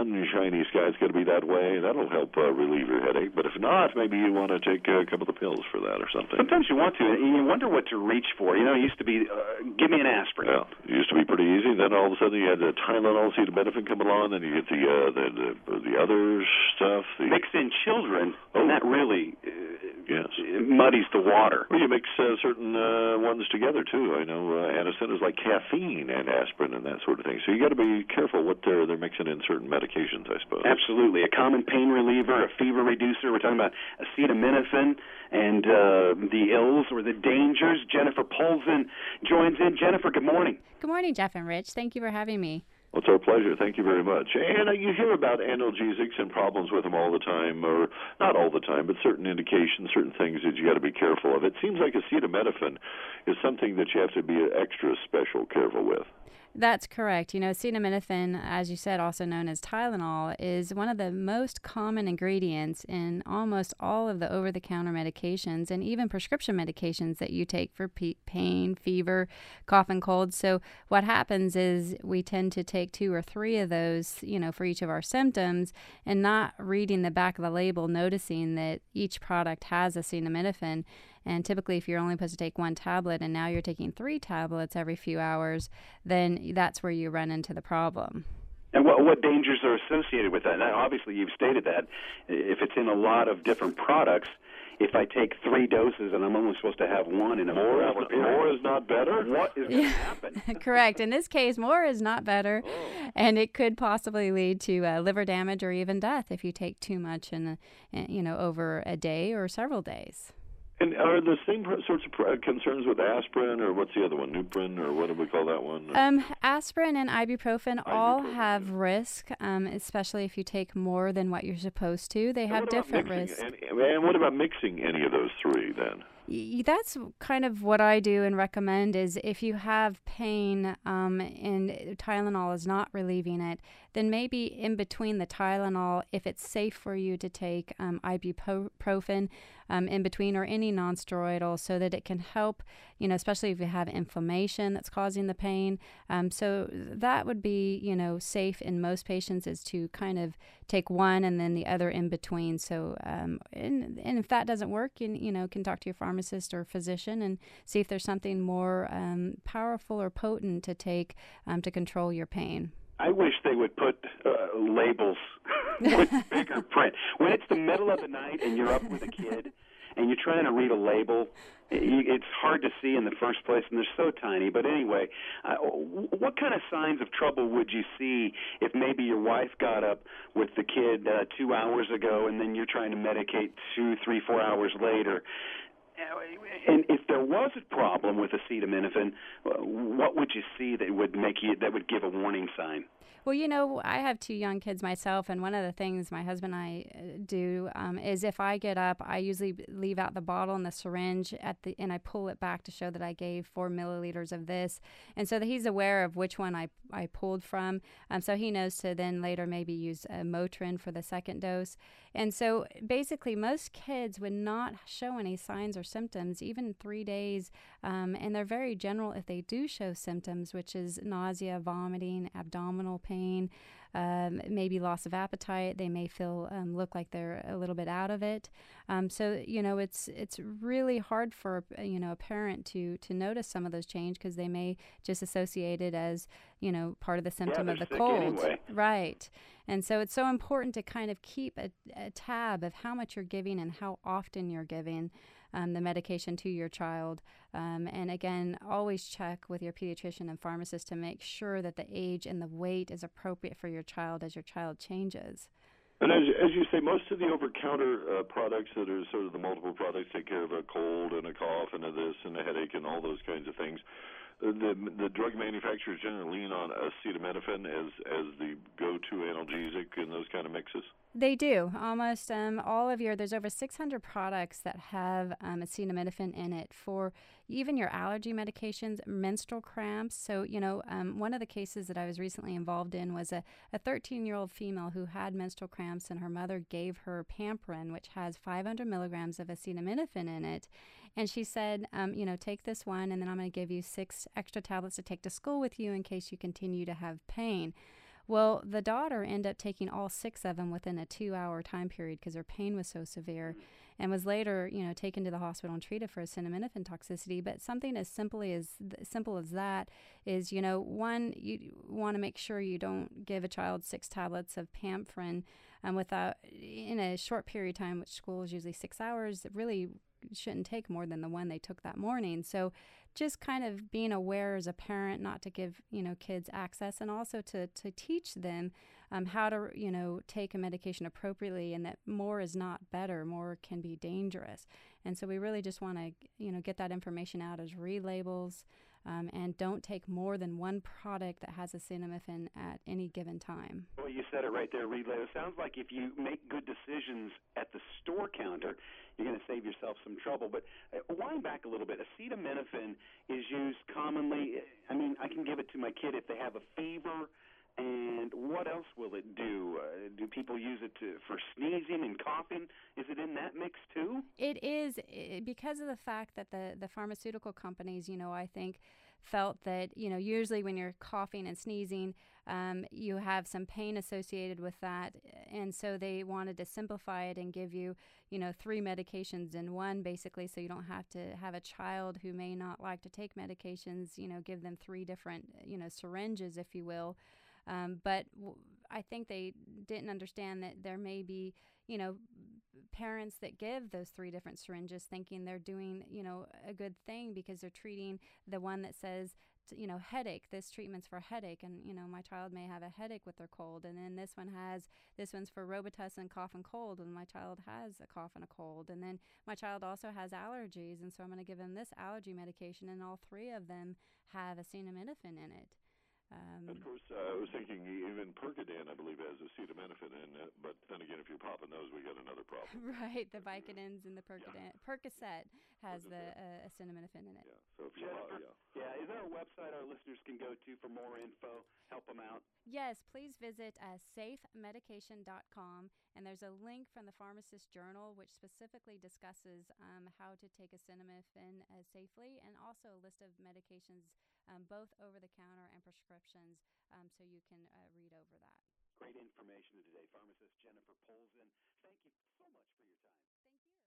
sunshiny sky's going to be that way, that'll help relieve your headache. But if not, maybe you want to take a couple of pills for that or something. Sometimes you want to, and you wonder what to reach for. It used to be, give me an aspirin. Yeah, it used to be pretty easy. Then all of a sudden you had the Tylenol, acetaminophen come along, then you get the other stuff. Mix in children, and that really yes. muddies the water. Well, you mix certain ones together, too. I know anesthetics like caffeine and aspirin and that sort of thing. So you got to be careful what they're mixing in certain medications, I suppose. Absolutely. A common pain reliever, a fever reducer. We're talking about acetaminophen and the ills or the dangers. Jennifer Polzin joins in. Jennifer, good morning. Good morning, Jeff and Rich. Thank you for having me. Well, it's our pleasure. Thank you very much. And you hear about analgesics and problems with them all the time, or not all the time, but certain indications, certain things that you got to be careful of. It seems like acetaminophen is something that you have to be extra special careful with. That's correct. Acetaminophen, as you said, also known as Tylenol, is one of the most common ingredients in almost all of the over-the-counter medications and even prescription medications that you take for pain, fever, cough, and cold. So what happens is we tend to take 2 or 3 of those, for each of our symptoms and not reading the back of the label, noticing that each product has acetaminophen. And typically, if you're only supposed to take 1 tablet and now you're taking 3 tablets every few hours, then that's where you run into the problem. And what dangers are associated with that? Now, obviously, you've stated that. If it's in a lot of different products, if I take 3 doses and I'm only supposed to have 1 in a more is not better? What is going to happen? Correct. In this case, more is not better, and it could possibly lead to liver damage or even death if you take too much over a day or several days. And are the same sorts of concerns with aspirin, or what's the other one, Nuprin, or what do we call that one? Aspirin and ibuprofen all have risk, especially if you take more than what you're supposed to. They have different risks. And what about mixing any of those 3 then? That's kind of what I do and recommend is if you have pain and Tylenol is not relieving it, then maybe in between the Tylenol, if it's safe for you to take ibuprofen in between or any nonsteroidal so that it can help, especially if you have inflammation that's causing the pain. So that would be, safe in most patients is to kind of take one and then the other in between. So, and if that doesn't work, you can talk to your pharmacist or physician and see if there's something more powerful or potent to take to control your pain. I wish they would put labels with bigger print. When it's the middle of the night and you're up with a kid and you're trying to read a label, it's hard to see in the first place, and they're so tiny. But anyway, what kind of signs of trouble would you see if maybe your wife got up with the kid 2 hours ago and then you're trying to medicate 2, 3, 4 hours later? And if there was a problem with acetaminophen, what would you see that would give a warning sign? Well, I have 2 young kids myself, and one of the things my husband and I do is if I get up, I usually leave out the bottle and the syringe and I pull it back to show that I gave 4 milliliters of this, and so that he's aware of which one I pulled from, so he knows to then later maybe use Motrin for the second dose. And so basically most kids would not show any signs or symptoms, even 3 days, and they're very general if they do show symptoms, which is nausea, vomiting, abdominal pain, maybe loss of appetite. They may look like they're a little bit out of it. So it's really hard for a parent to notice some of those changes because they may just associate it as part of the symptom of the cold. Anyway. Right. And so it's so important to kind of keep a tab of how much you're giving and how often you're giving the medication to your child. And again, always check with your pediatrician and pharmacist to make sure that the age and the weight is appropriate for your child as your child changes. And as you say, most of the over-counter products that are sort of the multiple products take care of a cold and a cough and a this and a headache and all those kinds of things. The drug manufacturers generally lean on acetaminophen as the go-to analgesic in those kind of mixes. They do. Almost there's over 600 products that have acetaminophen in it for even your allergy medications, menstrual cramps. So, one of the cases that I was recently involved in was a 13-year-old female who had menstrual cramps, and her mother gave her Pamprin, which has 500 milligrams of acetaminophen in it. And she said, take this one, and then I'm going to give you 6 extra tablets to take to school with you in case you continue to have pain. Well, the daughter ended up taking all 6 of them within a 2-hour time period because her pain was so severe, and was later, taken to the hospital and treated for acetaminophen toxicity. But something as simple as that is, one, you want to make sure you don't give a child 6 tablets of Pamprin without in a short period of time, which school is usually 6 hours. It really shouldn't take more than the one they took that morning. So just kind of being aware as a parent not to give, kids access, and also to teach them how to, take a medication appropriately, and that more is not better, more can be dangerous. And so we really just want to, get that information out as read labels, and don't take more than one product that has acetaminophen at any given time. Well, you said it right there, read labels. Sounds like if you make good decisions at the store counter, you're going to save yourself some trouble. But wind back a little bit. Acetaminophen is used commonly. I mean, I can give it to my kid if they have a fever. And what else will it do? Do people use it for sneezing and coughing? Is it in that mix too? It is, because of the fact that the pharmaceutical companies, I think, felt that, usually when you're coughing and sneezing, you have some pain associated with that. And so they wanted to simplify it and give you, 3 medications in one, basically, so you don't have to have a child who may not like to take medications, give them 3 different, syringes, if you will. But I think they didn't understand that there may be, parents that give those 3 different syringes thinking they're doing, a good thing because they're treating the one that says, headache, this treatment's for headache. And, my child may have a headache with their cold. And then this one's for Robitussin, cough and cold. And my child has a cough and a cold. And then my child also has allergies. And so I'm going to give them this allergy medication. And all 3 of them have acetaminophen in it. Of course, I was thinking even Percodan, I believe, has acetaminophen in it. But then again, if you're popping those, we got another problem. Right, the Vicodins and the Percodan. Yeah. Percocet has the acetaminophen in it. Yeah. So if is there a website our listeners can go to for more info? Help them out. Yes, please visit safemedication.com, and there's a link from the Pharmacist Journal which specifically discusses how to take acetaminophen safely, and also a list of medications, both over-the-counter and prescriptions, so you can read over that. Great information today. Pharmacist Jennifer Polzin, thank you so much for your time. Thank you.